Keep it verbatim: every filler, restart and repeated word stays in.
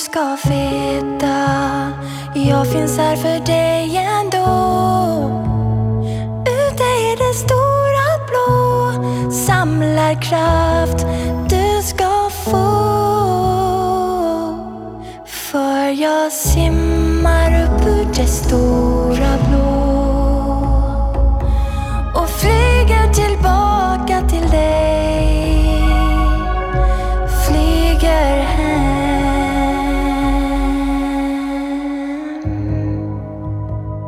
ska veta, jag finns här för dig ändå. Ute i det stora blå samlar kraft du ska få. För jag simmar upp ur det stora